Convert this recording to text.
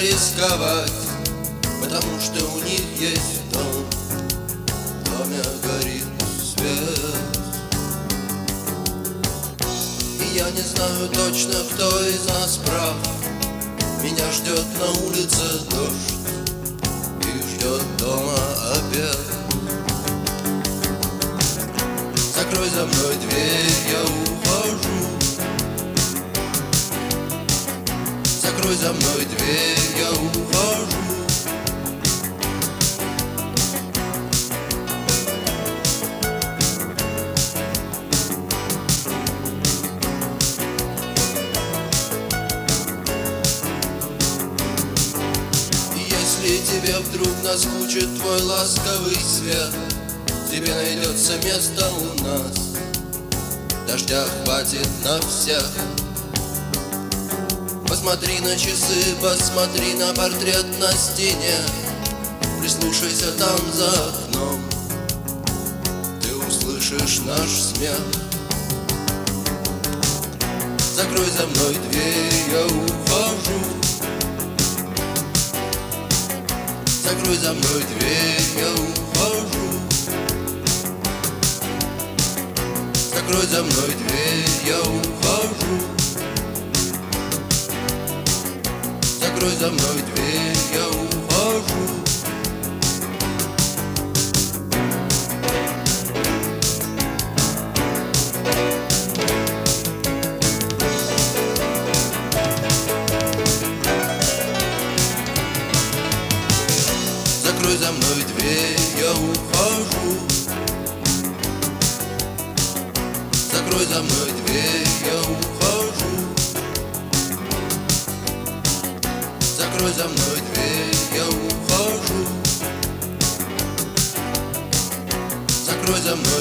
рисковать, потому что у них есть дом. В доме горит свет. И я не знаю точно, кто из нас прав. Меня ждет на улице дождь и ждет дома обед. Закрой за мной дверь, я ухожу. Закрой за мной дверь, я ухожу. Если тебе вдруг наскучит твой ласковый свет, тебе найдется место у нас. Дождя хватит на всех. Посмотри на часы, посмотри на портрет на стене. Прислушайся там за окном, ты услышишь наш смех. Закрой за мной дверь, я ухожу. Закрой за мной дверь, я ухожу. Закрой за мной дверь, я ухожу. Закрой за мной дверь, я ухожу. Закрой за мной дверь, я ухожу. Закрой за мной дверь, я ухожу. Закрой за мной дверь, я ухожу. Закрой за мной